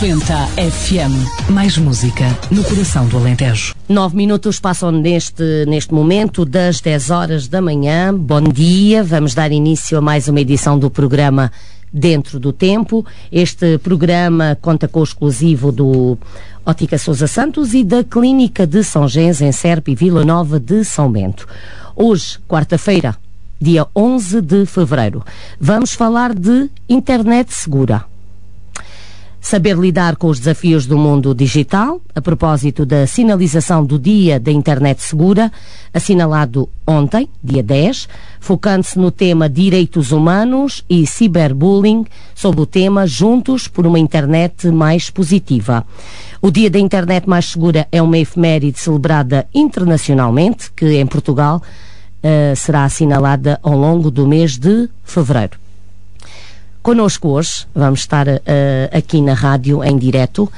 90 FM. Mais música no coração do Alentejo. 9 minutos passam neste momento das 10 horas da manhã. Bom dia, vamos dar início a mais uma edição do programa Dentro do Tempo. Este programa conta com o exclusivo do Ótica Sousa Santos e da Clínica de São Gens, em Serpa e Vila Nova de São Bento. Hoje, quarta-feira, dia 11 de fevereiro, vamos falar de internet segura. Saber lidar com os desafios do mundo digital, a propósito da sinalização do Dia da Internet Segura, assinalado ontem, dia 10, focando-se no tema Direitos Humanos e Ciberbullying, sob o tema Juntos por uma Internet Mais Positiva. O Dia da Internet Mais Segura é uma efeméride celebrada internacionalmente, que em Portugal será assinalada ao longo do mês de fevereiro. Connosco hoje, vamos estar aqui na rádio em direto.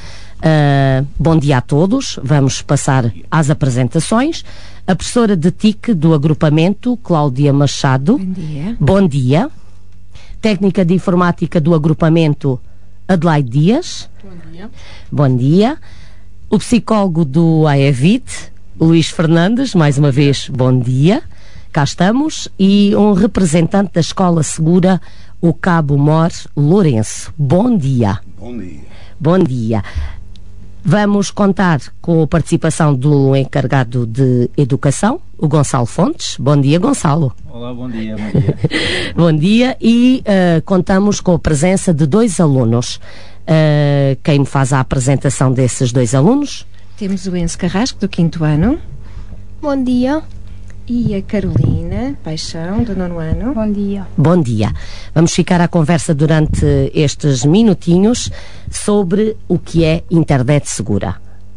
Bom dia a todos. Vamos passar às apresentações. A professora de TIC do agrupamento, Cláudia Machado. Bom dia. Bom dia. Técnica de informática do agrupamento, Adelaide Dias. Bom dia. Bom dia. O psicólogo do AEVIT, Luís Fernandes, mais uma vez, bom dia. Cá estamos. E um representante da Escola Segura, o Cabo Mor Lourenço. Bom dia. Bom dia. Bom dia. Vamos contar com a participação do encarregado de Educação, o Gonçalo Fontes. Bom dia, Gonçalo. Olá, bom dia. Bom dia. Bom dia. E contamos com a presença de 2 alunos. Quem me faz a apresentação desses 2 alunos? Temos o Enzo Carrasco, do 5º ano. Bom dia. E a Carolina Paixão, do 9º ano. Bom dia. Bom dia. Vamos ficar à conversa durante estes minutinhos sobre o que é internet segura.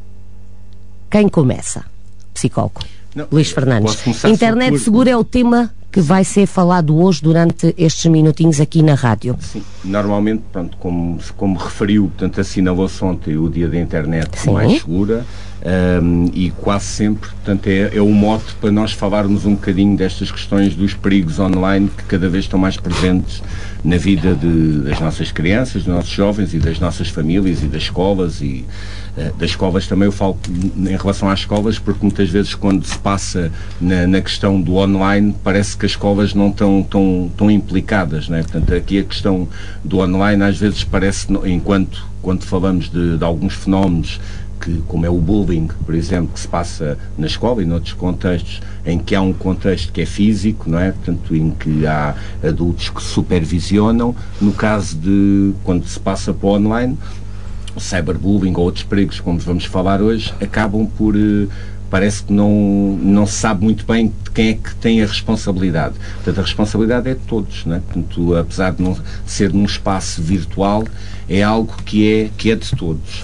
Quem começa? Psicólogo. Não, Luís Fernandes. Internet segura é o tema que vai ser falado hoje durante estes minutinhos aqui na rádio. Sim, normalmente, pronto, como referiu, portanto, assinalou-se ontem o Dia da Internet Mais Segura. E quase sempre, portanto, é o mote para nós falarmos um bocadinho destas questões dos perigos online que cada vez estão mais presentes na vida das nossas crianças, dos nossos jovens e das nossas famílias e das escolas das escolas também. Eu falo em relação às escolas porque muitas vezes quando se passa na questão do online parece que as escolas não estão tão implicadas, né? Portanto, aqui a questão do online às vezes parece, quando falamos de alguns fenómenos como é o bullying, por exemplo, que se passa na escola e noutros contextos em que há um contexto que é físico, não é? Portanto, em que há adultos que supervisionam. No caso de quando se passa para o online, o cyberbullying ou outros perigos, como vamos falar hoje, acabam por... parece que não se sabe muito bem de quem é que tem a responsabilidade. Portanto, a responsabilidade é de todos, não é? Portanto, apesar de não ser num espaço virtual, é algo que é de todos.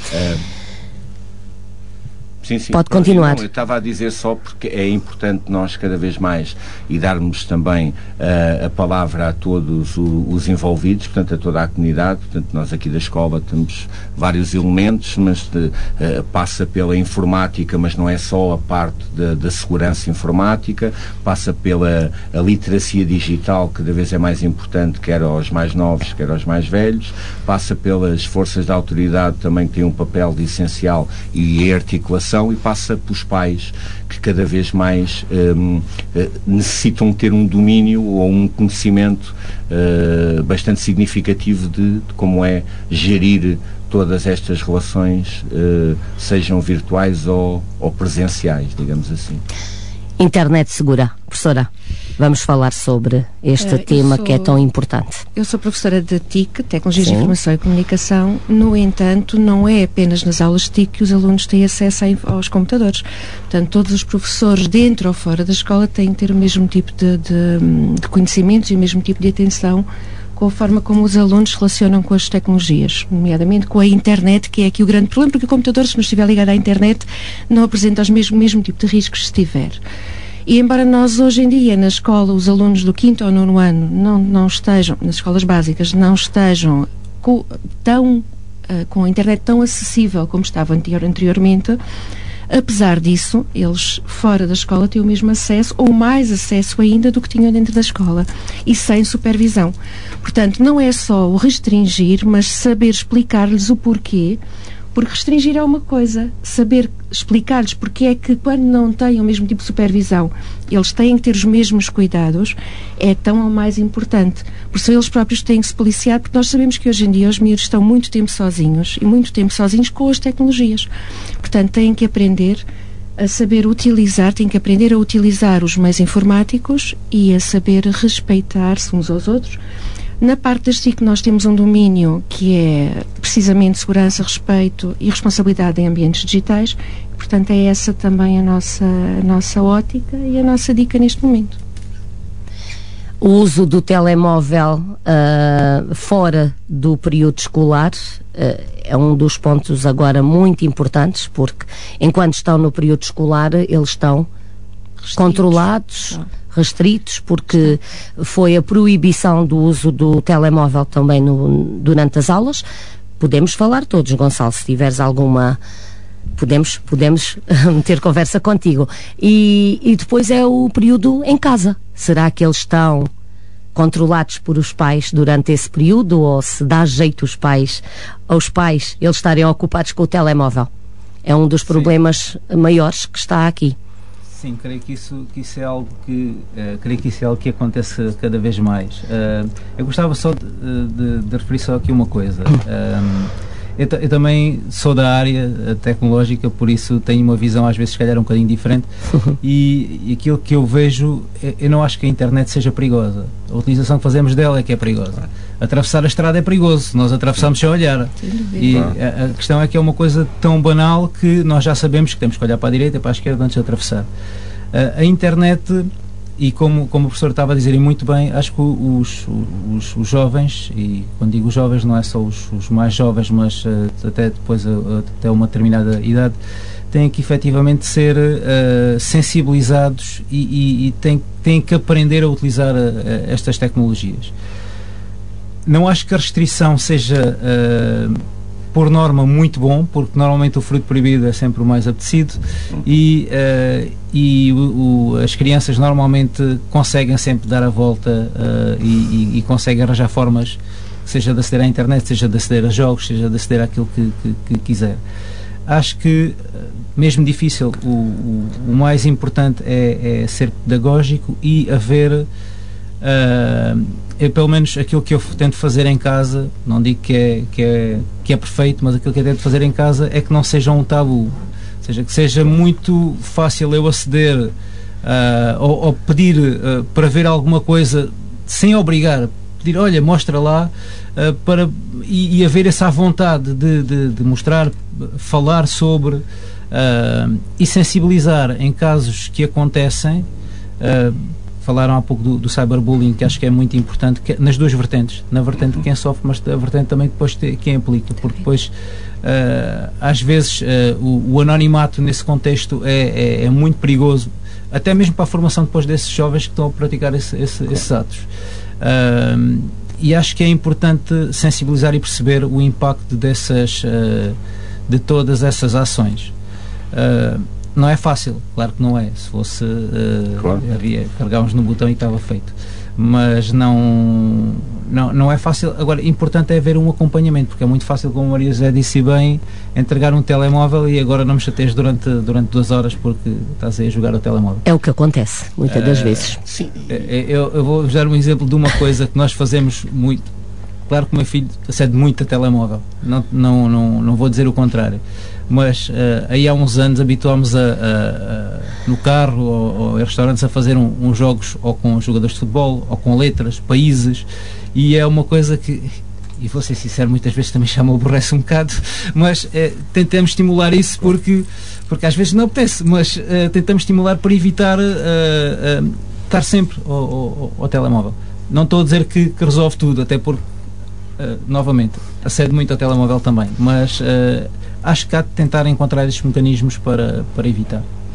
Sim. Pode continuar. Eu estava a dizer só porque é importante nós cada vez mais e darmos também a palavra a todos os envolvidos, portanto a toda a comunidade. Portanto, nós aqui da escola temos vários elementos, mas passa pela informática, mas não é só a parte da segurança informática, passa pela a literacia digital, que cada vez é mais importante, quer aos mais novos, quer aos mais velhos, passa pelas forças da autoridade também, que têm um papel essencial, e a articulação, e passa pelos pais, que cada vez mais necessitam ter um domínio ou um conhecimento bastante significativo de como é gerir todas estas relações, sejam virtuais ou presenciais, digamos assim. Internet segura. Professora, vamos falar sobre este tema que é tão importante. Eu sou professora de TIC, Tecnologias de Informação e Comunicação. No entanto, não é apenas nas aulas de TIC que os alunos têm acesso aos computadores. Portanto, todos os professores, dentro ou fora da escola, têm que ter o mesmo tipo de conhecimentos e o mesmo tipo de atenção com a forma como os alunos se relacionam com as tecnologias, nomeadamente com a internet, que é aqui o grande problema, porque o computador, se não estiver ligado à internet, não apresenta o mesmo tipo de riscos se estiver. E embora nós hoje em dia na escola, os alunos do 5º ou 9º ano não estejam, nas escolas básicas, não estejam com a internet tão acessível como estava anteriormente, Apesar disso, eles fora da escola têm o mesmo acesso ou mais acesso ainda do que tinham dentro da escola e sem supervisão. Portanto, não é só o restringir, mas saber explicar-lhes o porquê. Porque restringir é uma coisa, saber explicar-lhes porque é que quando não têm o mesmo tipo de supervisão eles têm que ter os mesmos cuidados é tão ou mais importante. Por isso eles próprios têm que se policiar, porque nós sabemos que hoje em dia os miúdos estão muito tempo sozinhos e muito tempo sozinhos com as tecnologias. Portanto, têm que aprender a saber utilizar, têm que aprender a utilizar os meios informáticos e a saber respeitar-se uns aos outros. Na parte das TIC nós temos um domínio que é precisamente segurança, respeito e responsabilidade em ambientes digitais. Portanto, é essa também a nossa ótica e a nossa dica neste momento. O uso do telemóvel fora do período escolar é um dos pontos agora muito importantes, porque enquanto estão no período escolar eles estão controlados, restritos, porque foi a proibição do uso do telemóvel também durante as aulas. Podemos falar todos, Gonçalo, se tiveres alguma... Podemos ter conversa contigo. E depois é o período em casa. Será que eles estão controlados por os pais durante esse período, ou se dá jeito aos pais eles estarem ocupados com o telemóvel? É um dos problemas maiores que está aqui. Sim, creio que isso é algo que acontece cada vez mais. Eu gostava só de referir só aqui uma coisa. Eu também sou da área tecnológica, por isso tenho uma visão às vezes se calhar um bocadinho diferente e aquilo que eu vejo, eu não acho que a internet seja perigosa. A utilização que fazemos dela é que é perigosa. Atravessar a estrada é perigoso, nós atravessamos sem olhar. E a questão é que é uma coisa tão banal que nós já sabemos que temos que olhar para a direita e para a esquerda antes de atravessar. A internet, e como o professor estava a dizer e muito bem, acho que os jovens, e quando digo jovens não é só os mais jovens, mas até depois até uma determinada idade, têm que efetivamente ser sensibilizados e têm que aprender a utilizar estas tecnologias. Não acho que a restrição seja por norma muito bom, porque normalmente o fruto proibido é sempre o mais apetecido e as crianças normalmente conseguem sempre dar a volta e conseguem arranjar formas, seja de aceder à internet, seja de aceder a jogos, seja de aceder àquilo que quiser. Acho que, mesmo difícil, o mais importante é ser pedagógico e haver... pelo menos aquilo que eu tento fazer em casa, não digo que é perfeito, mas aquilo que eu tento fazer em casa é que não seja um tabu, ou seja, que seja muito fácil eu aceder ou pedir para ver alguma coisa sem obrigar, pedir, olha, mostra lá, e haver essa vontade de mostrar, falar sobre e sensibilizar em casos que acontecem. Falaram há pouco do cyberbullying, que acho que é muito importante, nas duas vertentes, na vertente de quem sofre, mas a vertente também depois de quem aplica, porque depois às vezes o anonimato nesse contexto é muito perigoso, até mesmo para a formação depois desses jovens que estão a praticar esses atos. E acho que é importante sensibilizar e perceber o impacto de todas essas ações. Não é fácil, claro que não é. Se fosse, claro, carregávamos no botão e estava feito. Mas não é fácil. Agora, importante é haver um acompanhamento, porque é muito fácil, como a Maria José disse bem, entregar um telemóvel e agora não me chateias durante 2 horas porque estás aí a jogar o telemóvel. É o que acontece, muitas das vezes. Sim. Eu vou dar um exemplo de uma coisa que nós fazemos muito. Claro que o meu filho acede muito a telemóvel. Não vou dizer o contrário. Mas aí há uns anos habituámos no carro ou em restaurantes a fazer uns jogos ou com jogadores de futebol ou com letras, países, e é uma coisa que, e vou ser sincero, muitas vezes também já me aborrece um bocado, mas tentamos estimular isso porque às vezes não apetece, mas tentamos estimular para evitar estar sempre ao telemóvel. Não estou a dizer que resolve tudo, até porque novamente acede muito ao telemóvel também, mas acho que há de tentar encontrar estes mecanismos para evitar.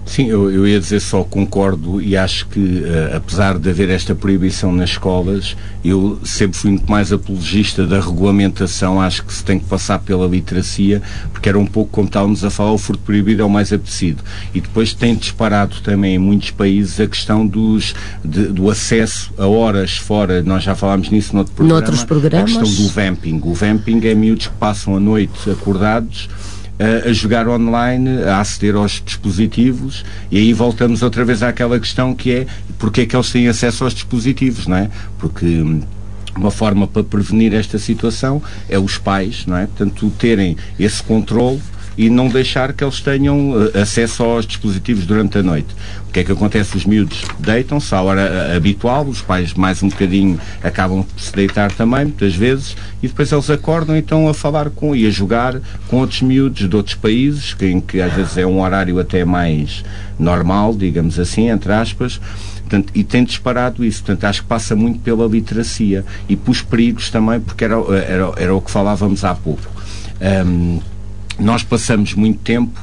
Sim, eu ia dizer só, concordo, e acho que apesar de haver esta proibição nas escolas, eu sempre fui muito mais apologista da regulamentação. Acho que se tem que passar pela literacia, porque era um pouco como estávamos a falar, o furto proibido é o mais apetecido. E depois tem disparado também em muitos países a questão do acesso a horas fora. Nós já falámos nisso noutros programas. A questão do vamping. O vamping é miúdos que passam a noite acordados a jogar online, a aceder aos dispositivos, e aí voltamos outra vez àquela questão que é porque é que eles têm acesso aos dispositivos, não é? Porque uma forma para prevenir esta situação é os pais, não é? Portanto, terem esse controle e não deixar que eles tenham acesso aos dispositivos durante a noite. O que é que acontece? Os miúdos deitam-se à hora habitual, os pais mais um bocadinho acabam por se deitar também, muitas vezes, e depois eles acordam e estão a falar e a jogar com outros miúdos de outros países, em que às vezes é um horário até mais normal, digamos assim, entre aspas. Portanto, e tem disparado isso. Portanto, acho que passa muito pela literacia e pelos perigos também, porque era o que falávamos há pouco. Nós passamos muito tempo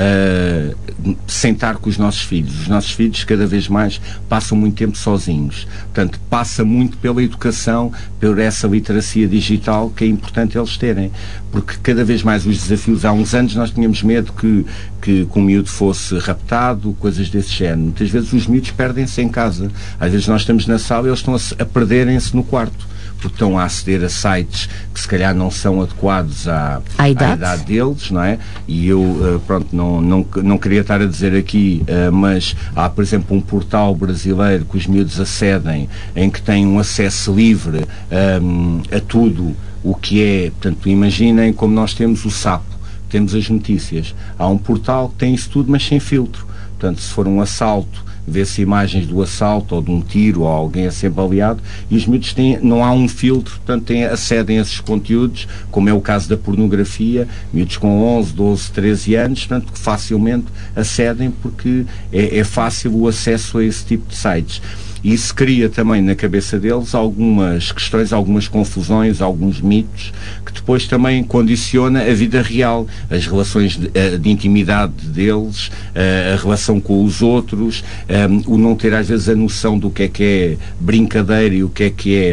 sem estar com os nossos filhos. Os nossos filhos cada vez mais passam muito tempo sozinhos. Portanto, passa muito pela educação, por essa literacia digital que é importante eles terem. Porque cada vez mais os desafios... Há uns anos nós tínhamos medo que o miúdo fosse raptado, coisas desse género. Muitas vezes os miúdos perdem-se em casa. Às vezes nós estamos na sala e eles estão a perderem-se no quarto, porque estão a aceder a sites que se calhar não são adequados à idade deles, não é? E eu, pronto, não queria estar a dizer aqui, mas há, por exemplo, um portal brasileiro que os miúdos acedem, em que têm um acesso livre a tudo o que é. Portanto, imaginem como nós temos o Sapo, temos as notícias. Há um portal que tem isso tudo, mas sem filtro. Portanto, se for um assalto, vê-se imagens do assalto ou de um tiro ou alguém a ser baleado, e os miúdos não há um filtro, portanto acedem a esses conteúdos, como é o caso da pornografia, miúdos com 11, 12, 13 anos, portanto que facilmente acedem porque é fácil o acesso a esse tipo de sites. E isso cria também na cabeça deles algumas questões, algumas confusões, alguns mitos, que depois também condiciona a vida real, as relações de intimidade deles, a relação com os outros, o não ter às vezes a noção do que é brincadeira e o que é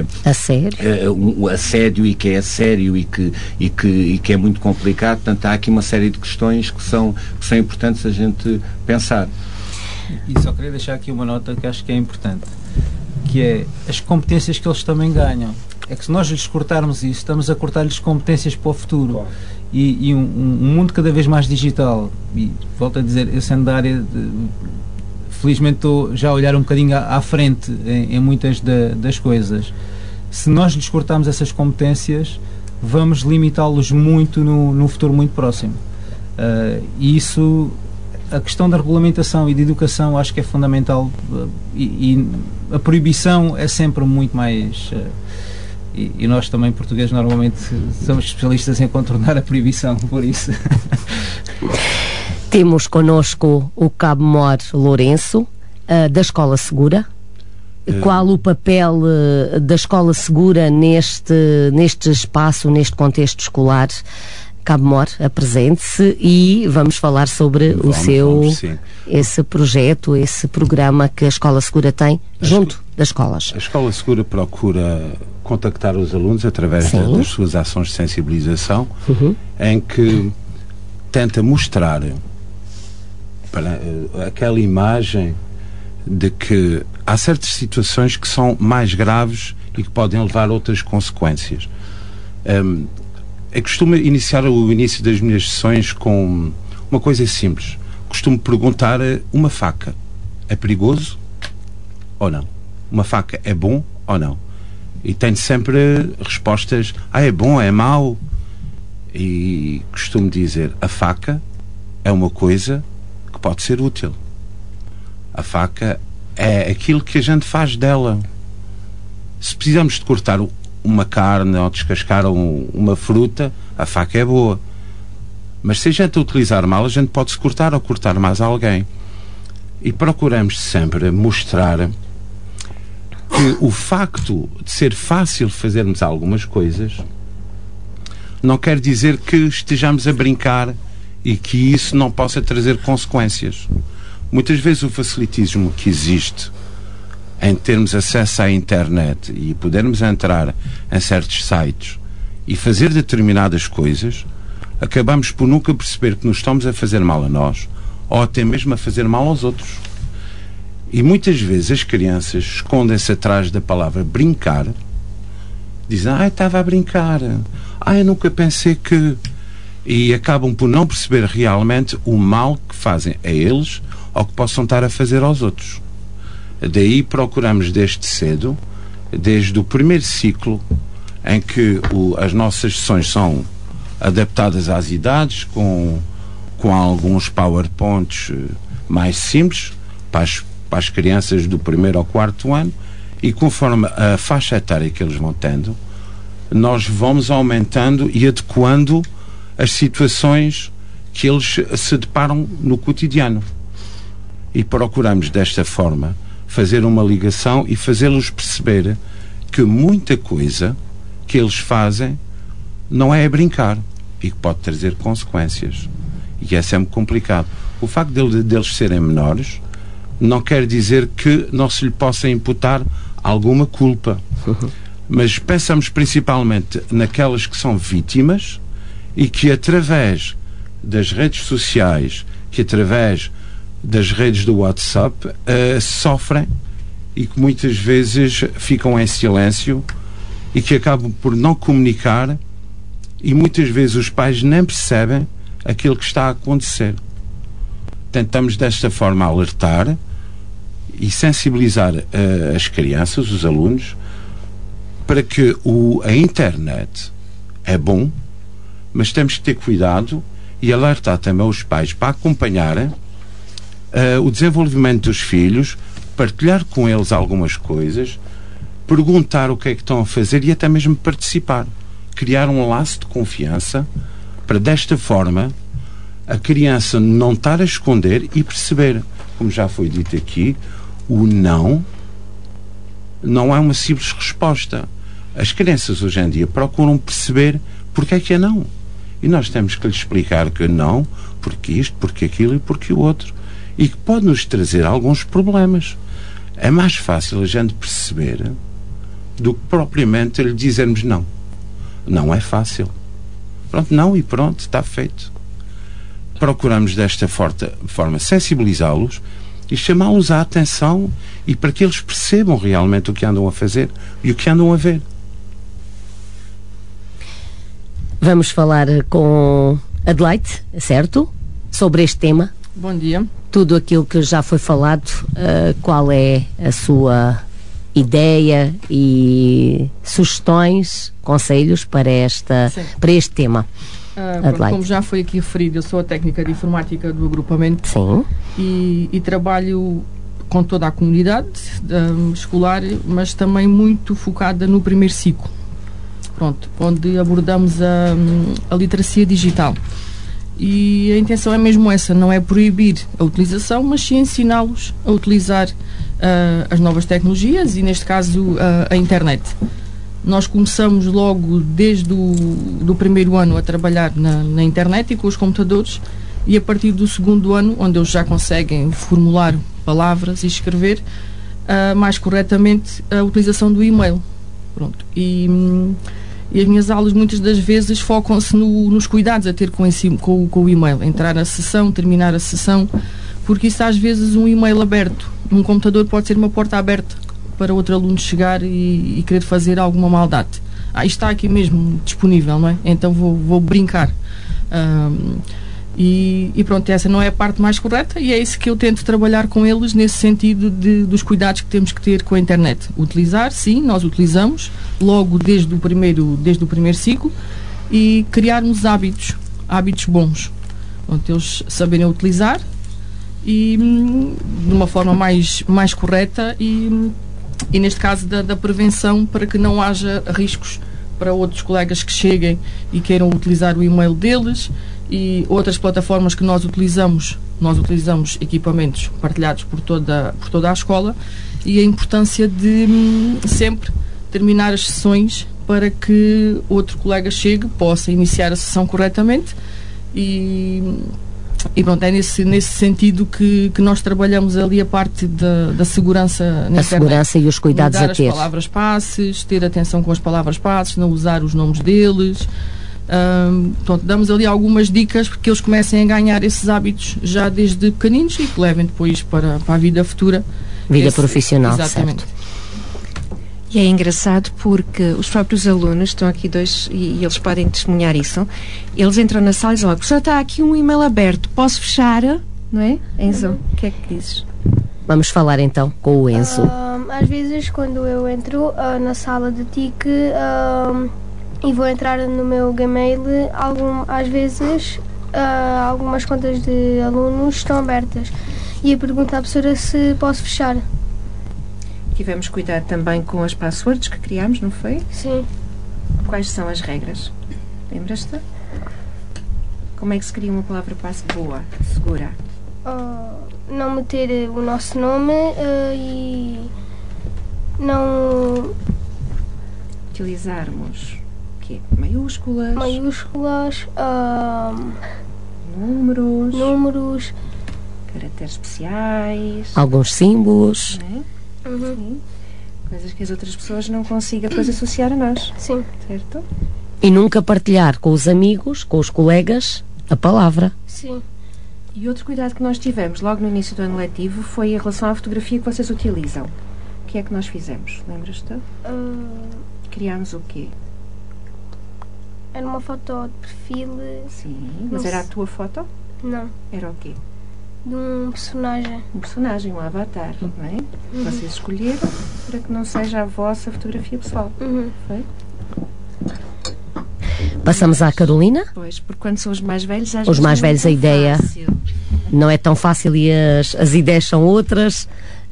assédio e que é sério e que é muito complicado. Portanto, há aqui uma série de questões que são importantes a gente pensar. E só queria deixar aqui uma nota que acho que é importante, que é as competências que eles também ganham. É que se nós lhes cortarmos isso, estamos a cortar-lhes competências para o futuro. Claro. E um mundo cada vez mais digital, e volto a dizer, eu sendo da área felizmente estou já a olhar um bocadinho à frente em muitas das coisas. Se nós lhes cortarmos essas competências, vamos limitá-los muito no futuro muito próximo. E isso... A questão da regulamentação e de educação acho que é fundamental, e a proibição é sempre muito mais... E nós também, portugueses, normalmente somos especialistas em contornar a proibição, por isso. Temos connosco o Cabo Mor Lourenço, da Escola Segura. Qual o papel da Escola Segura neste espaço, neste contexto escolar? Cabo Mor, apresente-se e vamos falar sobre esse projeto, esse programa que a Escola Segura tem junto das escolas. A Escola Segura procura contactar os alunos através das suas ações de sensibilização, em que tenta mostrar para aquela imagem de que há certas situações que são mais graves e que podem levar a outras consequências. Eu costumo iniciar o início das minhas sessões com uma coisa simples. Costumo perguntar: uma faca é perigoso ou não? Uma faca é bom ou não? E tenho sempre respostas: é bom, é mau. E costumo dizer: a faca é uma coisa que pode ser útil. A faca é aquilo que a gente faz dela. Se precisamos de cortar uma carne ou descascar uma fruta, a faca é boa. Mas se a gente a utilizar mal, a gente pode-se cortar ou cortar mais alguém. E procuramos sempre mostrar que o facto de ser fácil fazermos algumas coisas não quer dizer que estejamos a brincar e que isso não possa trazer consequências. Muitas vezes o facilitismo que existe em termos acesso à internet e podermos entrar em certos sites e fazer determinadas coisas, acabamos por nunca perceber que nos estamos a fazer mal a nós ou até mesmo a fazer mal aos outros. E muitas vezes as crianças escondem-se atrás da palavra brincar, dizem, estava a brincar, eu nunca pensei que... E acabam por não perceber realmente o mal que fazem a eles ou que possam estar a fazer aos outros. Daí procuramos desde cedo, desde o primeiro ciclo, em que as nossas sessões são adaptadas às idades, com alguns PowerPoints mais simples, para as crianças do 1º ao 4º ano, e conforme a faixa etária que eles vão tendo, nós vamos aumentando e adequando as situações que eles se deparam no cotidiano. E procuramos desta forma fazer uma ligação e fazê-los perceber que muita coisa que eles fazem não é a brincar e que pode trazer consequências. E é sempre complicado. O facto deles serem menores não quer dizer que não se lhe possa imputar alguma culpa. Mas pensamos principalmente naquelas que são vítimas e que através das redes sociais, que através das redes do WhatsApp sofrem e que muitas vezes ficam em silêncio e que acabam por não comunicar, e muitas vezes os pais nem percebem aquilo que está a acontecer. Tentamos desta forma alertar e sensibilizar as crianças, os alunos, para que a internet é bom, mas temos que ter cuidado e alertar também os pais para acompanharem o desenvolvimento dos filhos, partilhar com eles algumas coisas, perguntar o que é que estão a fazer e até mesmo participar. Criar um laço de confiança para, desta forma, a criança não estar a esconder e perceber, como já foi dito aqui, o não é uma simples resposta. As crianças hoje em dia procuram perceber porque é que é não. E nós temos que lhes explicar que não, porque isto, porque aquilo e porque o outro. E que pode nos trazer alguns problemas. É mais fácil a gente perceber do que propriamente lhe dizermos não. Não é fácil. Pronto, não, e pronto, está feito. Procuramos desta forma sensibilizá-los e chamá-los à atenção e para que eles percebam realmente o que andam a fazer e o que andam a ver. Vamos falar com Adelaide, certo? Sobre este tema. Bom dia. Tudo aquilo que já foi falado, qual é a sua ideia e sugestões, conselhos para este tema? Como já foi aqui referido, eu sou a técnica de informática do agrupamento. Sim. E trabalho com toda a comunidade escolar, mas também muito focada no primeiro ciclo. Pronto, onde abordamos a literacia digital. E a intenção é mesmo essa, não é proibir a utilização, mas sim ensiná-los a utilizar as novas tecnologias e, neste caso, a internet. Nós começamos logo desde do primeiro ano a trabalhar na internet e com os computadores, e a partir do segundo ano, onde eles já conseguem formular palavras e escrever mais corretamente a utilização do e-mail. Pronto. E as minhas aulas muitas das vezes focam-se nos cuidados a ter com o e-mail, entrar na sessão, terminar a sessão, porque isso às vezes um e-mail aberto num computador pode ser uma porta aberta para outro aluno chegar e querer fazer alguma maldade. Isto está aqui mesmo disponível, não é? Então vou brincar. E pronto, essa não é a parte mais correta e é isso que eu tento trabalhar com eles nesse sentido dos cuidados que temos que ter com a internet. Utilizar, sim, nós utilizamos logo desde o primeiro ciclo, e criarmos hábitos bons. Pronto, eles saberem utilizar e de uma forma mais correta e neste caso da prevenção, para que não haja riscos para outros colegas que cheguem e queiram utilizar o e-mail deles. E outras plataformas que nós utilizamos equipamentos partilhados por toda a escola, e a importância de sempre terminar as sessões para que outro colega chegue, possa iniciar a sessão corretamente e E pronto, é nesse sentido que nós trabalhamos ali a parte da segurança na internet. Segurança e os cuidados a ter. As palavras-passes, ter atenção com as palavras-passes, não usar os nomes deles. Portanto, damos ali algumas dicas para que eles comecem a ganhar esses hábitos já desde pequeninos e que levem depois para a vida futura. Vida profissional, exatamente. Certo. E é engraçado porque os próprios alunos, estão aqui dois e eles podem testemunhar isso, eles entram na sala e dizem: professor, está aqui um e-mail aberto, posso fechar? Não é? Enzo, o que é que dizes? Vamos falar então com o Enzo. Às vezes, quando eu entro na sala de TIC e vou entrar no meu Gmail, às vezes algumas contas de alunos estão abertas e eu pergunto à professora se posso fechar. Tivemos cuidado também com as passwords que criámos, não foi? Sim. Quais são as regras? Lembras-te? Como é que se cria uma palavra passe boa, segura? Não meter o nosso nome e não utilizarmos o quê? Maiúsculas, números, caracteres especiais, alguns símbolos, né? Sim. Coisas que as outras pessoas não consigam depois associar a nós. Sim. Certo? E nunca partilhar com os amigos, com os colegas, a palavra. Sim. E outro cuidado que nós tivemos logo no início do ano letivo foi em relação à fotografia que vocês utilizam. O que é que nós fizemos? Lembras-te? Criámos o quê? Era uma foto de perfil. Sim, mas era a tua foto? Não. Era o quê? De um personagem. Um personagem, um avatar, não é? Vocês escolheram para que não seja a vossa fotografia pessoal. Foi? Passamos à Carolina. Pois, porque quando são os mais velhos, os mais velhos a ideia não é tão fácil e as ideias são outras.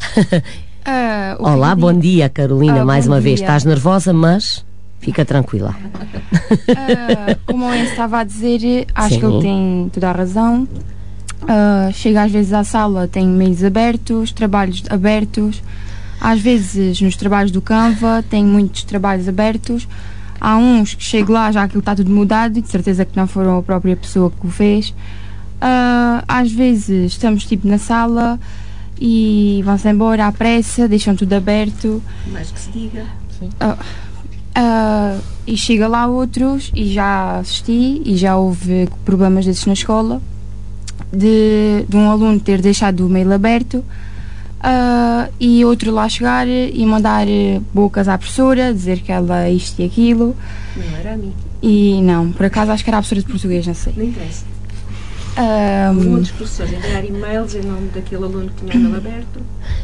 Olá, bom dia, Carolina, mais uma vez. Estás nervosa, mas fica tranquila. Como eu estava a dizer, acho Sim. que ele tem toda a razão. Chega às vezes à sala, tem e-mails abertos, trabalhos abertos. Às vezes nos trabalhos do Canva tem muitos trabalhos abertos. Há uns que chego lá, já aquilo está tudo mudado e de certeza que não foram a própria pessoa que o fez. Às vezes estamos tipo na sala e vão-se embora à pressa, deixam tudo aberto. Mais que se diga. E chega lá outros, e já assisti e já houve problemas desses na escola, de um aluno ter deixado o mail aberto e outro lá chegar e mandar bocas à professora, dizer que ela isto e aquilo. Não era a mim. E não, por acaso acho que era a professora de português, não sei. Não interessa. Muitos professores enviar e-mails em nome daquele aluno que tinha o mail aberto.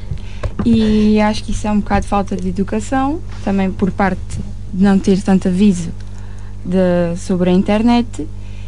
E acho que isso é um bocado de falta de educação, também por parte de não ter tanto aviso sobre a internet.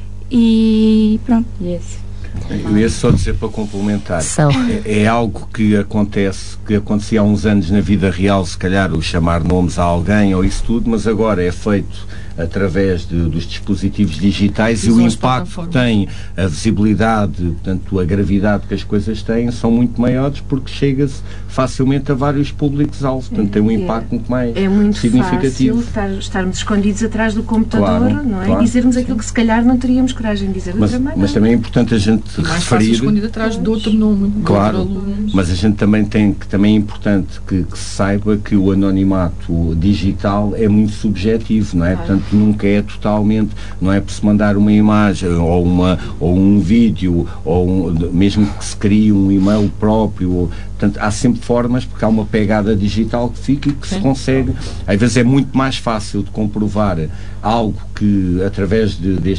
E pronto, e esse. Eu ia só dizer para complementar, é algo que acontecia há uns anos na vida real, se calhar o chamar nomes a alguém ou isso tudo, mas agora é feito através dos dispositivos digitais e o impacto que tem, a visibilidade, portanto a gravidade que as coisas têm são muito maiores porque chega-se facilmente a vários públicos-alvo, portanto tem um impacto muito mais significativo. É muito fácil estarmos escondidos atrás do computador, claro, não é? Claro, e dizermos aquilo que se calhar não teríamos coragem de dizer de outra maneira. Mas também é importante a gente mais referir... fácil escondido atrás de outro nome. Claro, de outro aluno. mas a gente também também é importante que se saiba que o anonimato digital é muito subjetivo, não é? Claro. Portanto, nunca é totalmente, não é por se mandar uma imagem ou um vídeo, mesmo que se crie um e-mail próprio, portanto, há sempre formas, porque há uma pegada digital que fica e que se consegue. Às vezes é muito mais fácil de comprovar algo que, através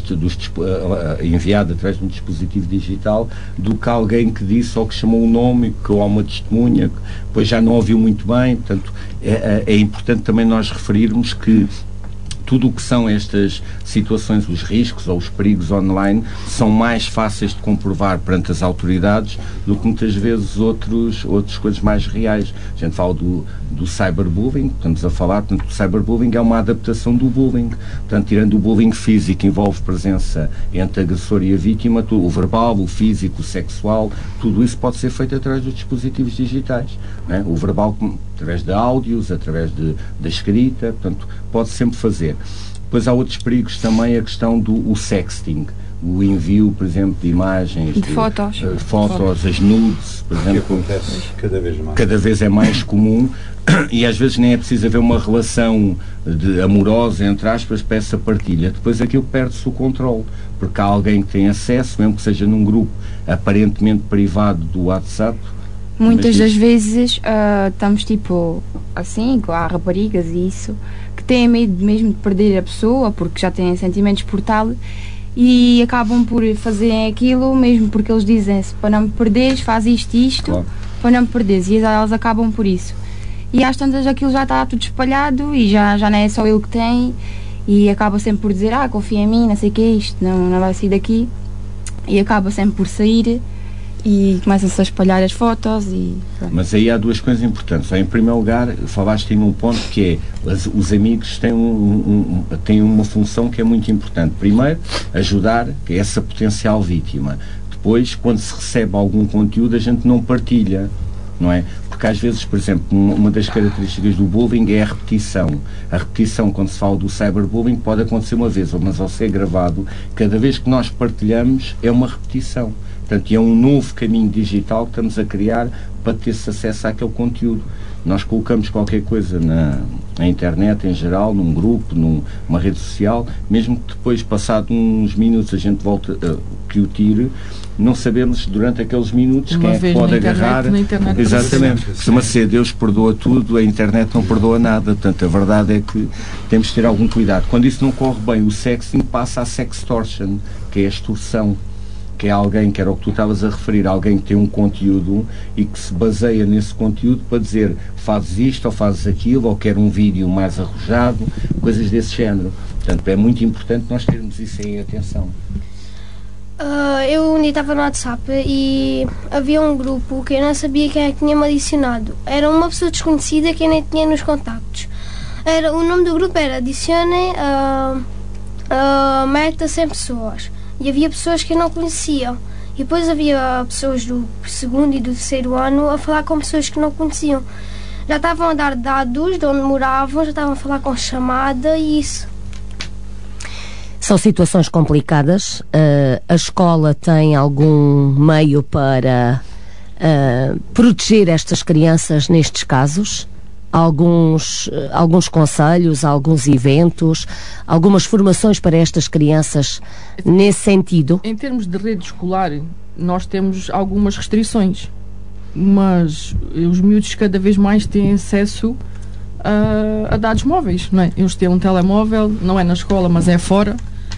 enviado através de um dispositivo digital, do que alguém que disse ou que chamou um nome, que há uma testemunha, que depois já não ouviu muito bem. Portanto, é importante também nós referirmos que tudo o que são estas situações, os riscos ou os perigos online, são mais fáceis de comprovar perante as autoridades do que muitas vezes outras coisas mais reais. A gente fala do cyberbullying, estamos a falar, portanto, o cyberbullying é uma adaptação do bullying. Portanto, tirando o bullying físico, que envolve presença entre a agressor e a vítima, o verbal, o físico, o sexual, tudo isso pode ser feito através dos dispositivos digitais. Não é? O verbal através de áudios, através da escrita, portanto, pode sempre fazer. Depois há outros perigos também, a questão do sexting. o envio, por exemplo, de imagens, de fotos, as nudes, por exemplo, que acontece cada vez mais. Cada vez é mais comum, e às vezes nem é preciso haver uma relação amorosa, entre aspas, para essa partilha. Depois aquilo perde-se o controle, porque há alguém que tem acesso, mesmo que seja num grupo aparentemente privado do WhatsApp. Muitas das vezes estamos tipo assim, com há raparigas e isso, que têm medo mesmo de perder a pessoa, porque já têm sentimentos por tal, e acabam por fazerem aquilo mesmo porque eles dizem-se, para não me perderes, faz isto, claro, para não me perderes, e elas acabam por isso. E às tantas aquilo já está tudo espalhado e já não é só ele que tem, e acaba sempre por dizer, confia em mim, não sei o que é isto, não vai sair daqui, e acaba sempre por sair e começam-se a espalhar as fotos e... Mas aí há duas coisas importantes. Em primeiro lugar, falaste em um ponto que é os amigos têm uma função que é muito importante. Primeiro, ajudar essa potencial vítima. Depois, quando se recebe algum conteúdo, a gente não partilha, não é? Porque às vezes, por exemplo, uma das características do bullying é a repetição. A repetição, quando se fala do cyberbullying, pode acontecer uma vez, mas ao ser gravado, cada vez que nós partilhamos, é uma repetição. Portanto, é um novo caminho digital que estamos a criar para ter-se acesso àquele conteúdo. Nós colocamos qualquer coisa na internet em geral, num grupo, numa rede social, mesmo que depois, passado uns minutos, a gente volte que o tire, não sabemos durante aqueles minutos quem é que pode agarrar. Exatamente. Costuma ser Deus perdoa tudo, a internet não perdoa nada. Portanto, a verdade é que temos de ter algum cuidado. Quando isso não corre bem, o sexting passa a sextortion, que é a extorsão. Que é alguém, que era o que tu estavas a referir, alguém que tem um conteúdo e que se baseia nesse conteúdo para dizer fazes isto ou fazes aquilo, ou quer um vídeo mais arrojado, coisas desse género. Portanto, é muito importante nós termos isso em atenção. Eu estava no WhatsApp e havia um grupo que eu não sabia quem é que tinha me adicionado. Era uma pessoa desconhecida que eu nem tinha nos contactos. O nome do grupo era Adicione meta 100 pessoas. E havia pessoas que eu não conhecia. E depois havia pessoas do segundo e do terceiro ano a falar com pessoas que não conheciam. Já estavam a dar dados de onde moravam, já estavam a falar com chamada e isso. São situações complicadas. A escola tem algum meio para proteger estas crianças nestes casos? Alguns conselhos, alguns eventos, algumas formações para estas crianças nesse sentido? Em termos de rede escolar, nós temos algumas restrições, mas os miúdos cada vez mais têm acesso a dados móveis, não é? Eles têm um telemóvel, não é na escola, mas é fora,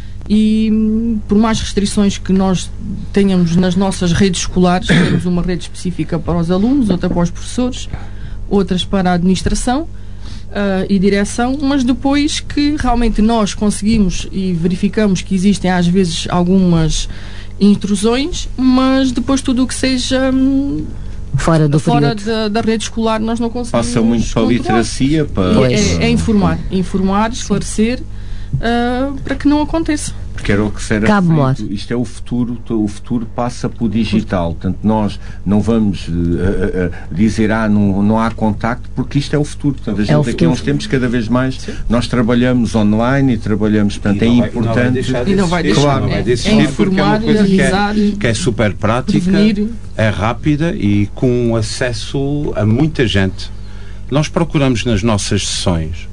e por mais restrições que nós tenhamos nas nossas redes escolares, temos uma rede específica para os alunos, outra para os professores, outras para a administração e direção, mas depois que realmente nós conseguimos e verificamos que existem às vezes algumas intrusões, mas depois tudo o que seja fora da rede escolar nós não conseguimos. Passa muito para a literacia, é informar, esclarecer para que não aconteça. Porque era o que será feito. Isto é o futuro passa para o digital. Portanto, nós não vamos dizer não há contacto, porque isto é o futuro. Portanto, a gente daqui a uns tempos, cada vez mais, nós trabalhamos online e trabalhamos, portanto, é importante. E não vai deixar, não vai desistir, porque é uma coisa que é super prática, prevenir. É rápida e com acesso a muita gente. Nós procuramos nas nossas sessões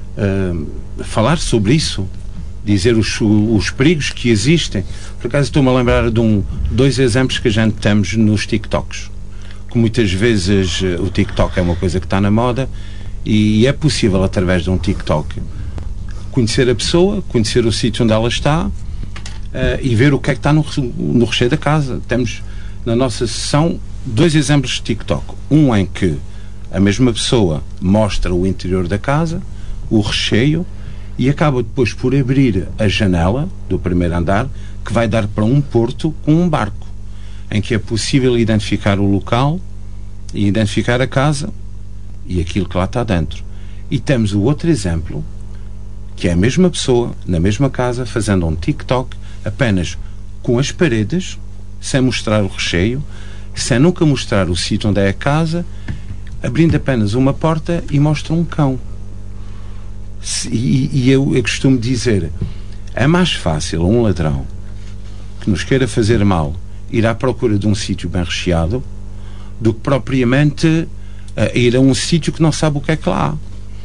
falar sobre isso, dizer os perigos que existem. Por acaso estou-me a lembrar de dois exemplos que a gente temos nos TikToks, que muitas vezes o TikTok é uma coisa que está na moda e é possível através de um TikTok conhecer a pessoa, conhecer o sítio onde ela está e ver o que é que está no recheio da casa. Temos na nossa sessão dois exemplos de TikTok. Um em que a mesma pessoa mostra o interior da casa, o recheio, e acaba depois por abrir a janela do primeiro andar, que vai dar para um porto com um barco, em que é possível identificar o local e identificar a casa e aquilo que lá está dentro. E temos o outro exemplo, que é a mesma pessoa, na mesma casa, fazendo um TikTok apenas com as paredes, sem mostrar o recheio, sem nunca mostrar o sítio onde é a casa, abrindo apenas uma porta e mostra um cão. E eu costumo dizer, é mais fácil um ladrão que nos queira fazer mal ir à procura de um sítio bem recheado do que propriamente ir a um sítio que não sabe o que é que lá há.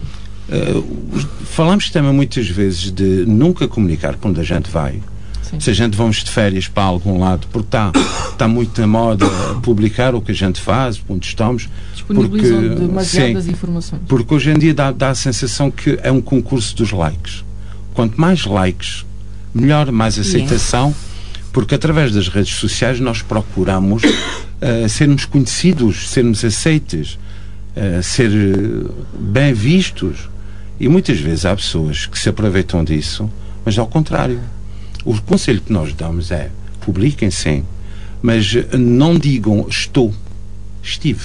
Falamos também muitas vezes de nunca comunicar para onde a gente vai. Sim. Se a gente vamos de férias para algum lado, porque está muito na moda publicar o que a gente faz, onde estamos. Disponibilizam demasiadas informações. Porque hoje em dia dá a sensação que é um concurso dos likes. Quanto mais likes, melhor, mais aceitação, porque através das redes sociais nós procuramos sermos conhecidos, sermos aceites, ser bem vistos. E muitas vezes há pessoas que se aproveitam disso, mas ao contrário. O conselho que nós damos é: publiquem sim, mas não digam estive.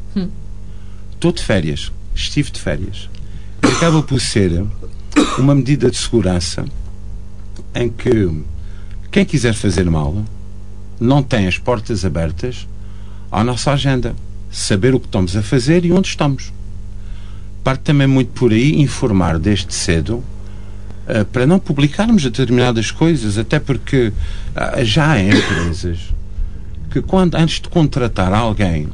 Estou de férias, estive de férias. E acaba por ser uma medida de segurança em que quem quiser fazer mal não tem as portas abertas à nossa agenda, saber o que estamos a fazer e onde estamos. Parte também muito por aí informar desde cedo para não publicarmos determinadas coisas, até porque já há empresas que antes de contratar alguém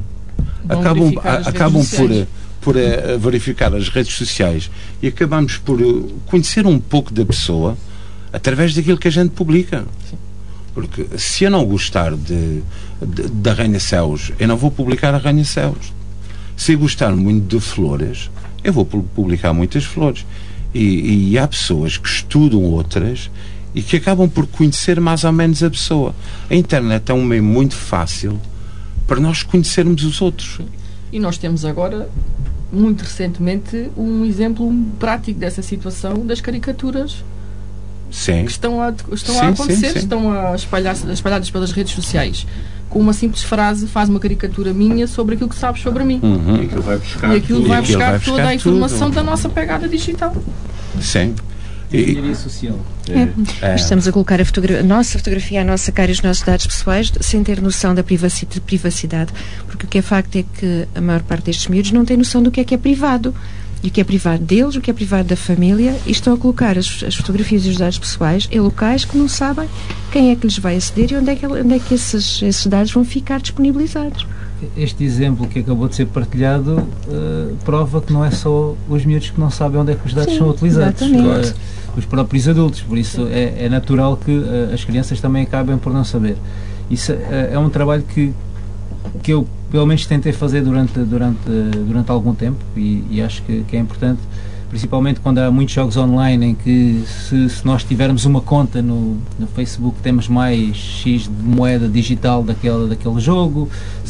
acabam por verificar as redes sociais e acabamos por conhecer um pouco da pessoa através daquilo que a gente publica. Sim. Porque se eu não gostar da arranha-céus, eu não vou publicar arranha-céus. Se eu gostar muito de flores, eu vou publicar muitas flores. E há pessoas que estudam outras e que acabam por conhecer mais ou menos a pessoa. A internet é um meio muito fácil para nós conhecermos os outros. E nós temos agora, muito recentemente, um exemplo prático dessa situação das caricaturas. Sim. Que estão a acontecer, estão espalhadas pelas redes sociais. Com uma simples frase, faz uma caricatura minha sobre aquilo que sabes sobre mim. E aquilo vai buscar, toda a informação da nossa pegada digital. Sim. Engenharia social. Estamos a colocar a nossa fotografia, a nossa cara e os nossos dados pessoais sem ter noção da privacidade. Porque o que é facto é que a maior parte destes miúdos não tem noção do que é privado. E o que é privado deles, o que é privado da família, e estão a colocar as fotografias e os dados pessoais em locais que não sabem quem é que lhes vai aceder e onde é que esses dados vão ficar disponibilizados. Este exemplo que acabou de ser partilhado prova que não é só os miúdos que não sabem onde é que os dados são utilizados, os próprios adultos, por isso é natural que as crianças também acabem por não saber. Isso é um trabalho que eu pelo menos tentei fazer durante algum tempo e acho que é importante, principalmente quando há muitos jogos online em que se nós tivermos uma conta no Facebook temos mais X de moeda digital daquele jogo,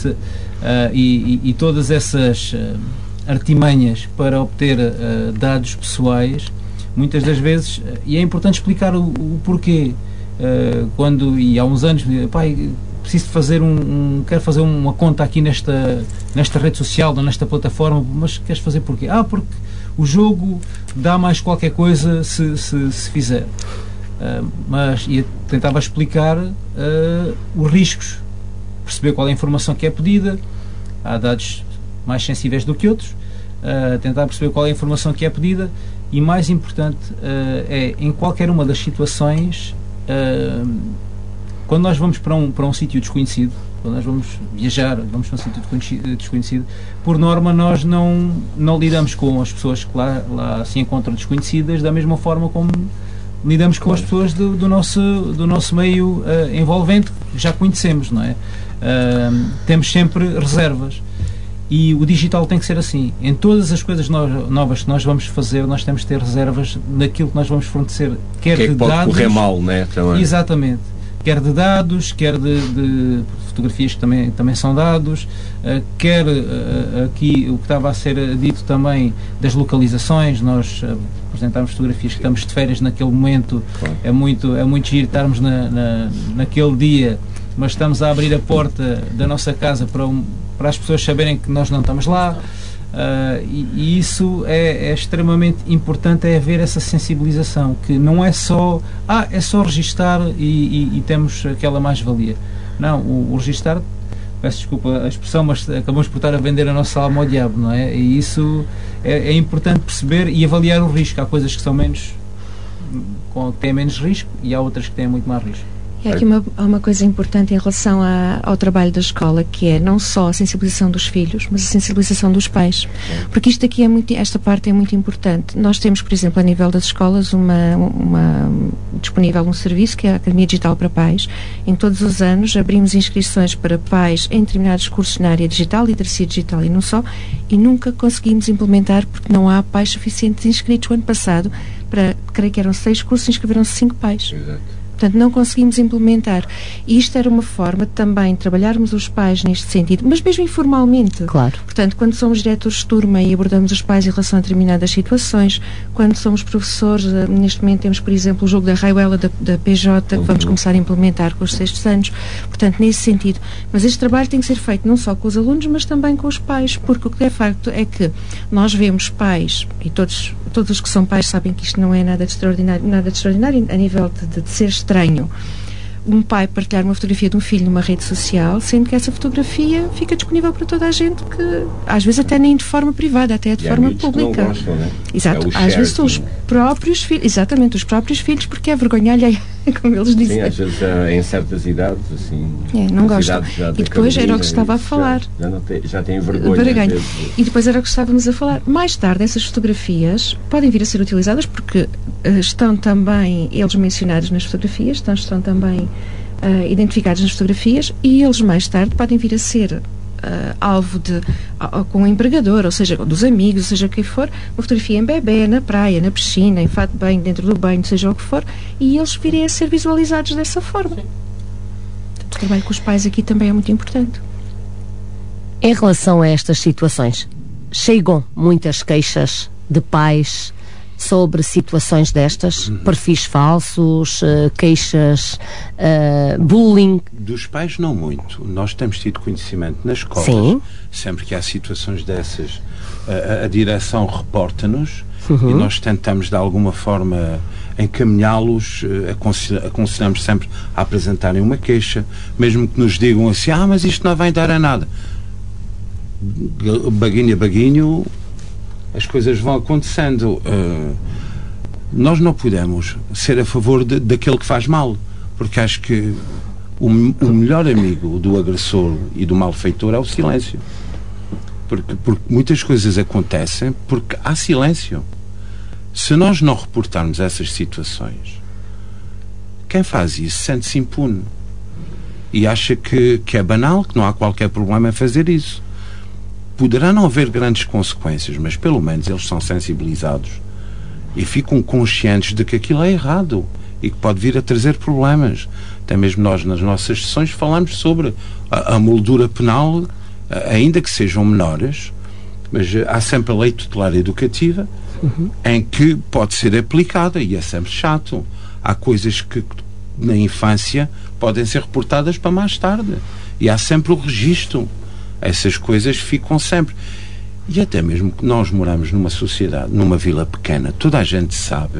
e todas essas artimanhas para obter dados pessoais, muitas das vezes, e é importante explicar o porquê. E há uns anos, pai, preciso fazer quero fazer uma conta aqui nesta rede social ou nesta plataforma, mas queres fazer porquê? Porque o jogo dá mais qualquer coisa se fizer. Mas tentava explicar os riscos, perceber qual é a informação que é pedida. Há dados mais sensíveis do que outros. Tentar perceber qual é a informação que é pedida e, mais importante, em qualquer uma das situações, quando nós vamos para um sítio desconhecido, quando nós vamos viajar, vamos para um sítio desconhecido, por norma nós não lidamos com as pessoas que lá se encontram desconhecidas da mesma forma como lidamos com as pessoas do nosso meio envolvente, que já conhecemos, não é? Temos sempre reservas. E o digital tem que ser assim. Em todas as coisas novas que nós vamos fazer, nós temos de ter reservas naquilo que nós vamos fornecer, quer de pode dados... correr mal, né? Também. Exatamente. Quer de dados, quer de fotografias que também são dados, quer aqui o que estava a ser dito também das localizações. Nós apresentamos fotografias que estamos de férias naquele momento, claro. É muito giro estarmos naquele dia, mas estamos a abrir a porta da nossa casa para as pessoas saberem que nós não estamos lá. E isso é extremamente importante, é haver essa sensibilização, que não é só é só registar e temos aquela mais-valia. Não, o registar, peço desculpa a expressão, mas acabamos por estar a vender a nossa alma ao diabo, não é? E isso é importante perceber e avaliar o risco. Há coisas que são têm menos risco e há outras que têm muito mais risco. É aqui uma coisa importante em relação ao trabalho da escola, que é não só a sensibilização dos filhos, mas a sensibilização dos pais. Porque isto aqui esta parte é muito importante. Nós temos, por exemplo, a nível das escolas, disponível um serviço que é a Academia Digital para Pais. Em todos os anos abrimos inscrições para pais em determinados cursos na área digital, literacia digital e não só, e nunca conseguimos implementar porque não há pais suficientes inscritos. O ano passado, creio que eram 6 cursos, inscreveram-se 5 pais. Exato. Portanto, não conseguimos implementar. E isto era uma forma de também trabalharmos os pais neste sentido, mas mesmo informalmente. Claro. Portanto, quando somos diretores de turma e abordamos os pais em relação a determinadas situações, quando somos professores, neste momento temos, por exemplo, o jogo da Raiuela da PJ, que vamos começar a implementar com os 6º anos. Portanto, nesse sentido. Mas este trabalho tem que ser feito não só com os alunos, mas também com os pais, porque o que é facto é que nós vemos pais, e todos os que são pais sabem que isto não é nada de extraordinário a nível de ser estranho um pai partilhar uma fotografia de um filho numa rede social, sendo que essa fotografia fica disponível para toda a gente, que às vezes até nem de forma privada, até de forma pública. Não gostam, né? Exato, às vezes são os próprios filhos, exatamente, os próprios filhos, porque é vergonha alheia, como eles dizem. Sim, às vezes em certas idades, assim. Não gostam. E depois era o que estava a falar. Já têm vergonha. E depois era o que estávamos a falar. Mais tarde, essas fotografias podem vir a ser utilizadas porque estão também eles mencionados nas fotografias, estão também identificados nas fotografias, e eles mais tarde podem vir a ser alvo com um empregador, ou seja, dos amigos, ou seja, o que for, uma fotografia em bebê, na praia, na piscina, em fato de banho, dentro do banho, seja o que for, e eles virem a ser visualizados dessa forma. O trabalho com os pais aqui também é muito importante. Em relação a estas situações, chegam muitas queixas de pais sobre situações destas, perfis falsos, queixas, bullying? Dos pais não muito. Nós temos tido conhecimento nas escolas. Sim. Sempre que há situações dessas, a direção reporta-nos e nós tentamos de alguma forma encaminhá-los, aconselhamos sempre a apresentarem uma queixa, mesmo que nos digam assim, mas isto não vai dar a nada. Baguinho a baguinho as coisas vão acontecendo. Nós não podemos ser a favor daquele que faz mal, porque acho que o melhor amigo do agressor e do malfeitor é o silêncio. Porque muitas coisas acontecem porque há silêncio. Se nós não reportarmos essas situações, quem faz isso sente-se impune e acha que é banal, que não há qualquer problema em fazer isso. Poderá não haver grandes consequências, mas pelo menos eles são sensibilizados e ficam conscientes de que aquilo é errado e que pode vir a trazer problemas. Até mesmo nós, nas nossas sessões, falamos sobre a moldura penal, ainda que sejam menores, mas há sempre a lei tutelar educativa em que pode ser aplicada e é sempre chato. Há coisas que na infância podem ser reportadas para mais tarde e há sempre o registro. Essas coisas ficam sempre. E até mesmo que nós moramos numa sociedade, numa vila pequena, toda a gente sabe.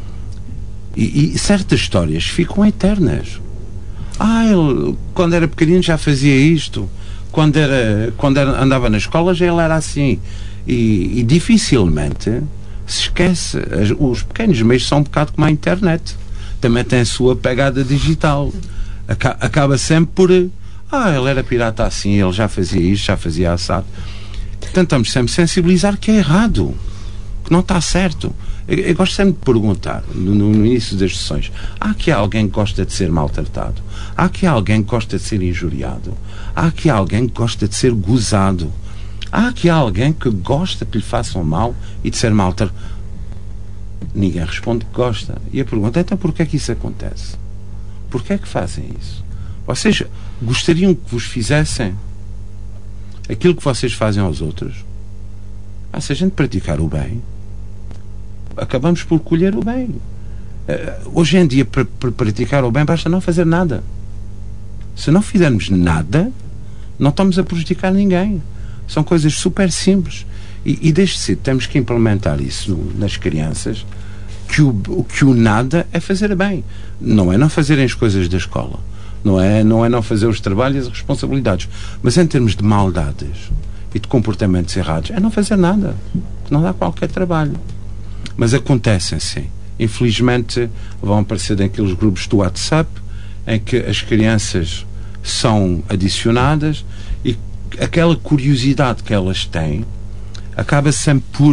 E certas histórias ficam eternas. Ele, quando era pequenino, já fazia isto. Quando andava na escola, já ele era assim. E dificilmente se esquece. Os pequenos meios são um bocado como a internet. Também tem a sua pegada digital. Acaba sempre por... ele era pirata assim, ele já fazia isto, já fazia assado. Tentamos sempre sensibilizar que é errado, que não está certo. Eu gosto sempre de perguntar, no início das sessões, há aqui alguém que gosta de ser maltratado? Há aqui alguém que gosta de ser injuriado? Há aqui alguém que gosta de ser gozado? Há aqui alguém que gosta que lhe façam mal e de ser maltratado? Ninguém responde que gosta. E a pergunta é, então porquê é que isso acontece? Porquê é que fazem isso? Vocês gostariam que vos fizessem aquilo que vocês fazem aos outros? Se a gente praticar o bem, acabamos por colher o bem. Hoje em dia, para praticar o bem, basta não fazer nada. Se não fizermos nada, não estamos a prejudicar ninguém. São coisas super simples. E desde cedo temos que implementar isso nas crianças, que o nada é fazer bem. Não é não fazerem as coisas da escola. Não é não fazer os trabalhos e as responsabilidades. Mas em termos de maldades e de comportamentos errados, é não fazer nada. Que não dá qualquer trabalho. Mas acontecem, sim. Infelizmente vão aparecer naqueles grupos do WhatsApp em que as crianças são adicionadas e aquela curiosidade que elas têm acaba sempre por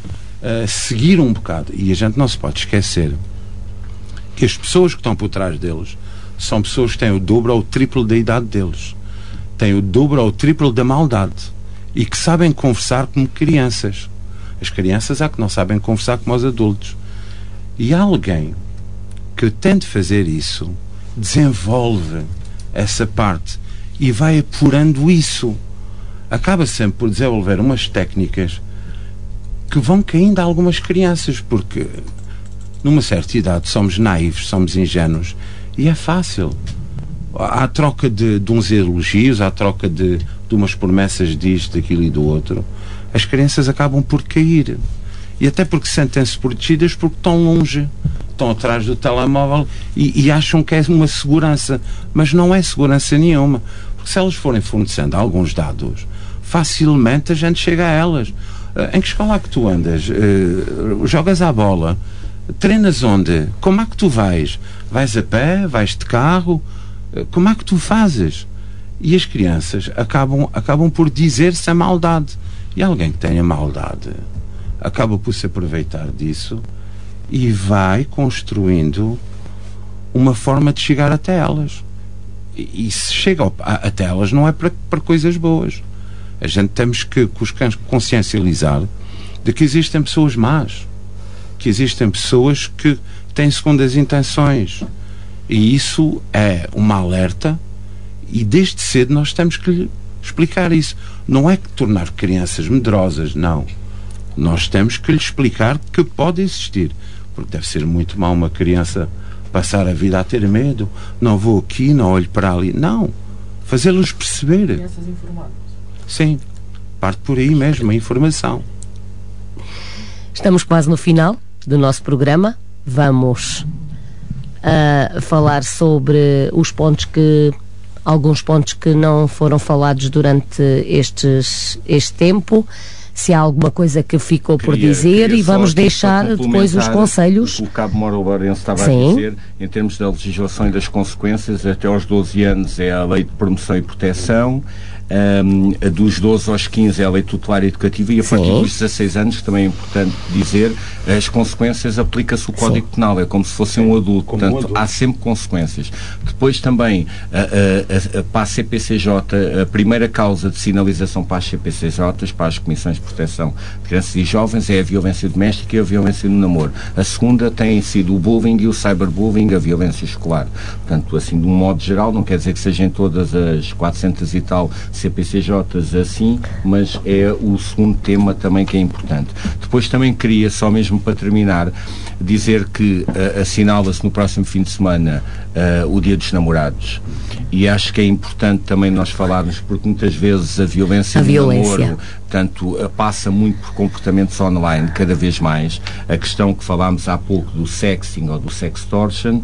seguir um bocado. E a gente não se pode esquecer que as pessoas que estão por trás deles são pessoas que têm o dobro ou o triplo da idade deles, têm o dobro ou o triplo da maldade e que sabem conversar como crianças. As crianças que não sabem conversar como os adultos. E alguém que tente fazer isso desenvolve essa parte e vai apurando isso. Acaba sempre por desenvolver umas técnicas que vão caindo a algumas crianças, porque numa certa idade somos naivos, somos ingênuos e é fácil. Há troca de uns elogios, há troca de umas promessas disto, daquilo e do outro. As crianças acabam por cair. E até porque sentem-se protegidas porque estão longe, estão atrás do telemóvel e acham que é uma segurança. Mas não é segurança nenhuma. Porque se elas forem fornecendo alguns dados, facilmente a gente chega a elas. Em que escola é que tu andas? Jogas à bola? Treinas onde? Como é que tu vais? Vais a pé? Vais de carro? Como é que tu fazes? E as crianças acabam por dizer-se a maldade. E alguém que tenha maldade acaba por se aproveitar disso e vai construindo uma forma de chegar até elas. E se chega até elas não é para coisas boas. A gente temos que consciencializar de que existem pessoas más, que existem pessoas que têm segundas intenções, e isso é uma alerta, e desde cedo nós temos que lhe explicar isso. Não é que tornar crianças medrosas, não. Nós temos que lhe explicar que pode existir, porque deve ser muito mal uma criança passar a vida a ter medo. Não vou aqui, não olho para ali. Não, fazê-los perceber. Crianças informadas. Sim, parte por aí mesmo, a informação. Estamos quase no final do nosso programa. Vamos falar sobre alguns pontos que não foram falados durante este tempo. Se há alguma coisa que ficou por dizer, e vamos deixar depois os conselhos. O Cabo Moro Lourenço estava a dizer, em termos da legislação e das consequências, até aos 12 anos é a Lei de Promoção e Proteção, dos 12 aos 15 é a Lei Tutelar Educativa, e a partir dos 16 anos, que também é importante dizer, as consequências, aplica-se o Código Penal, é como se fosse um adulto, portanto há sempre consequências. Depois também para a CPCJ, a primeira causa de sinalização para as CPCJs, para as Comissões de Proteção de Crianças e Jovens, é a violência doméstica e a violência no namoro. A segunda tem sido o bullying e o cyberbullying, a violência escolar. Portanto, assim, de um modo geral, não quer dizer que sejam todas as 400 e tal CPCJs assim, mas é o segundo tema também que é importante. Depois também queria, só mesmo para terminar, dizer que assinala-se no próximo fim de semana o Dia dos Namorados, e acho que é importante também nós falarmos, porque muitas vezes a violência no namoro, portanto, passa muito por comportamentos online, cada vez mais. A questão que falámos há pouco do sexting ou do sextortion,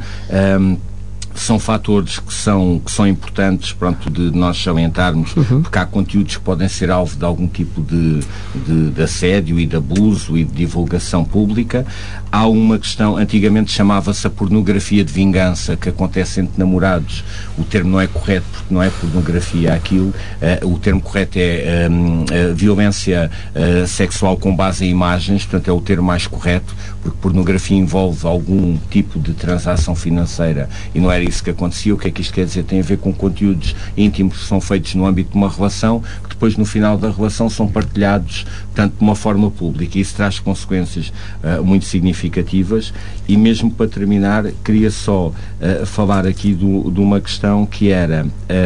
são fatores que são importantes, pronto, de nós salientarmos, porque há conteúdos que podem ser alvo de algum tipo de assédio e de abuso e de divulgação pública. Há uma questão, antigamente chamava-se a pornografia de vingança, que acontece entre namorados. O termo não é correto, porque não é pornografia aquilo. O termo correto é violência sexual com base em imagens, portanto é o termo mais correto, porque pornografia envolve algum tipo de transação financeira e não era isso que acontecia. O que é que isto quer dizer? Tem a ver com conteúdos íntimos que são feitos no âmbito de uma relação, que depois no final da relação são partilhados, portanto, de uma forma pública, e isso traz consequências muito significativas. E mesmo para terminar, queria só falar aqui de uma questão que era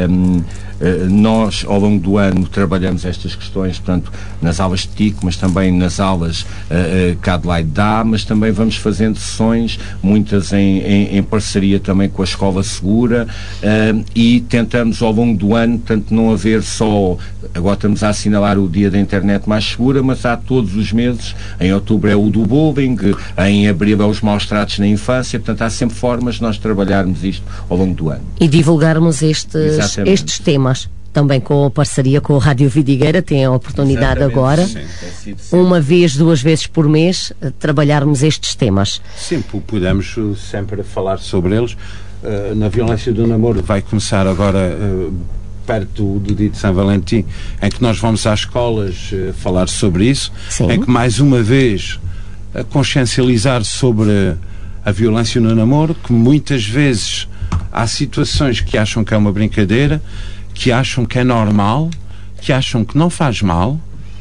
nós ao longo do ano trabalhamos estas questões, portanto, nas aulas de TIC, mas também nas aulas que a Adelaide dá, mas também vamos fazendo sessões, muitas em parceria também com a Escola Segura, e tentamos ao longo do ano, portanto, não haver só, agora estamos a assinalar o Dia da Internet Mais Segura, mas há todos os meses. Em outubro é o do bullying, em abril é os maus tratos na infância, portanto há sempre formas de nós trabalharmos isto ao longo do ano. E divulgarmos estes temas. Também com a parceria com a Rádio Vidigueira, tem a oportunidade agora, uma vez, 2 vezes por mês, trabalharmos estes temas. Sim, podemos sempre falar sobre eles. na violência do namoro vai começar agora perto do dia de São Valentim, em que nós vamos às escolas falar sobre isso, Sim. em que mais uma vez consciencializar sobre a violência no namoro, que muitas vezes há situações que acham que é uma brincadeira, que acham que é normal, que acham que não faz mal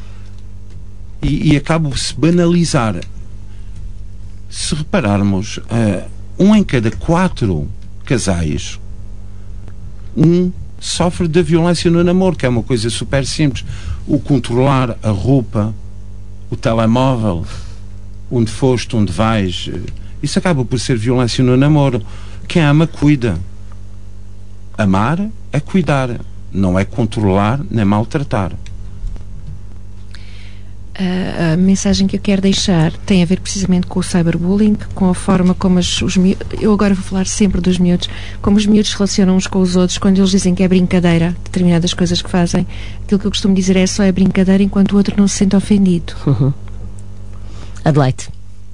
e acabam por se banalizar. Se repararmos, 1 em cada 4 casais, sofre da violência no namoro, que é uma coisa super simples. O controlar a roupa, o telemóvel, onde foste, onde vais, isso acaba por ser violência no namoro. Quem ama, cuida. Amar é cuidar, não é controlar nem maltratar. A mensagem que eu quero deixar tem a ver precisamente com o cyberbullying, com a forma como eu agora vou falar sempre dos miúdos, como os miúdos se relacionam uns com os outros, quando eles dizem que é brincadeira, determinadas coisas que fazem. Aquilo que eu costumo dizer é só é brincadeira enquanto o outro não se sente ofendido. Adelaide.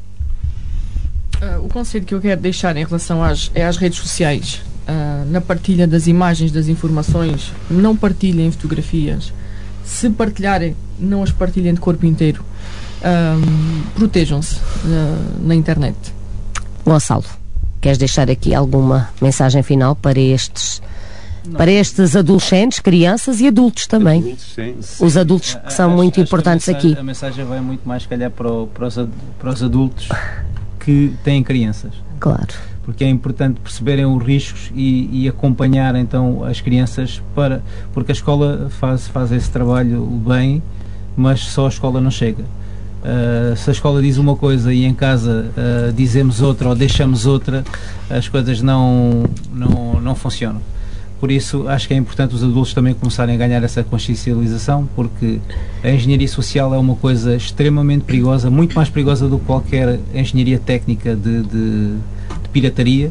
O conselho que eu quero deixar em relação às redes sociais, na partilha das imagens, das informações, não partilhem fotografias. Se partilharem, não as partilhem de corpo inteiro. Protejam-se na internet. Gonçalo, queres deixar aqui alguma mensagem final para estes adolescentes, crianças e adultos também? Adultos, sim. Os adultos que são muito importantes aqui. A mensagem vai muito mais, se calhar, para os adultos que têm crianças. Claro. Porque é importante perceberem os riscos e acompanhar então as crianças, porque a escola faz esse trabalho bem, mas só a escola não chega. Se a escola diz uma coisa e em casa dizemos outra ou deixamos outra, as coisas não funcionam. Por isso acho que é importante os adultos também começarem a ganhar essa consciencialização, porque a engenharia social é uma coisa extremamente perigosa, muito mais perigosa do que qualquer engenharia técnica de pirataria.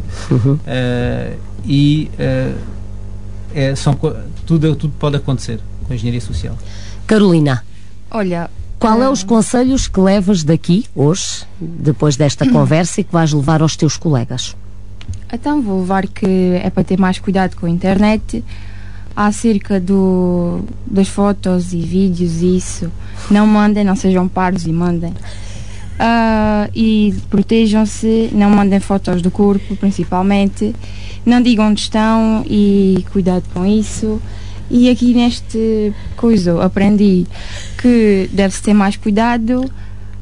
Tudo pode acontecer com a engenharia social. Carolina, olha, qual é os conselhos que levas daqui hoje, depois desta conversa, e que vais levar aos teus colegas? Então vou levar que é para ter mais cuidado com a internet acerca das fotos e vídeos e isso. Não mandem, não sejam parvos e mandem. E protejam-se, não mandem fotos do corpo, principalmente. Não digam onde estão e cuidado com isso. E aqui neste coisa aprendi que deve-se ter mais cuidado.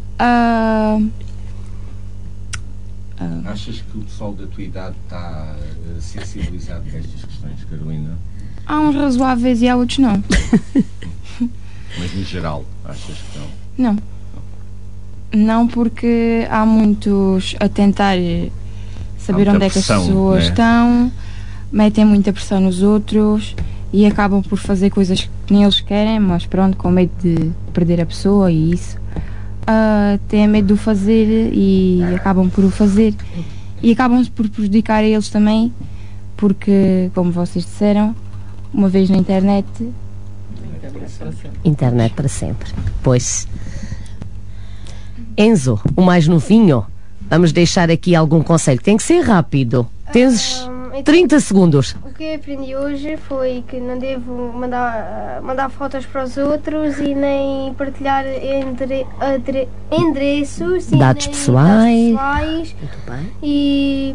Achas que o pessoal da tua idade está sensibilizado com estas questões, Carolina? Há uns razoáveis e há outros não. Mas no geral, achas que não? Não. Não, porque há muitos a tentar saber onde é que as pessoas estão, metem muita pressão nos outros e acabam por fazer coisas que nem eles querem, mas pronto, com medo de perder a pessoa e isso. Têm medo de o fazer e acabam por o fazer. E acabam por prejudicar a eles também, porque, como vocês disseram, uma vez na internet... Internet para sempre. Pois... Enzo, o mais novinho, vamos deixar aqui algum conselho. Tem que ser rápido. Tens 30 segundos. O que eu aprendi hoje foi que não devo mandar fotos para os outros e nem partilhar endereços e dados pessoais. Muito bem. E...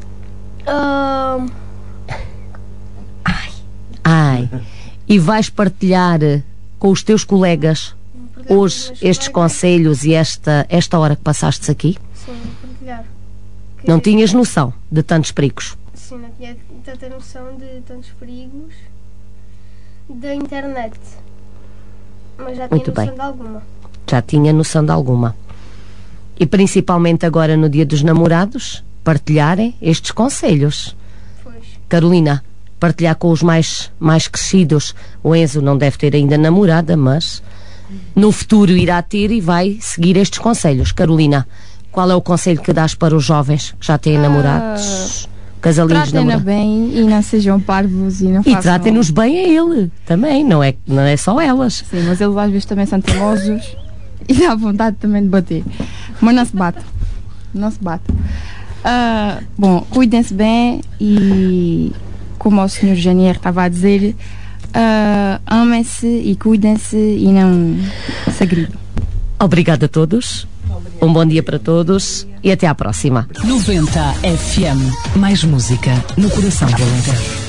E vais partilhar com os teus colegas hoje estes conselhos e esta hora que passaste aqui? Sim, partilhar. Não tinhas noção de tantos perigos? Sim, não tinha tanta noção de tantos perigos da internet. Mas já tinha noção de alguma. Já tinha noção de alguma. E principalmente agora no Dia dos Namorados, partilharem estes conselhos. Pois. Carolina, partilhar com os mais crescidos. O Enzo não deve ter ainda namorada, mas... no futuro irá ter e vai seguir estes conselhos. Carolina, qual é o conselho que dás para os jovens que já têm namorados? Casalinhos namorados? Tratem-na bem e não sejam parvos e não façam... E tratem-nos bem a ele também, não é só elas. Sim, mas eles às vezes também são teimosos e dá vontade também de bater. Mas não se bate. Não se bate. Bom, cuidem-se bem e, como o Sr. Janier estava a dizer, amem-se e cuidem-se e não se agridam. Obrigada a todos. Um bom dia para todos e até à próxima. 90 FM. Mais música no coração do Alentejo.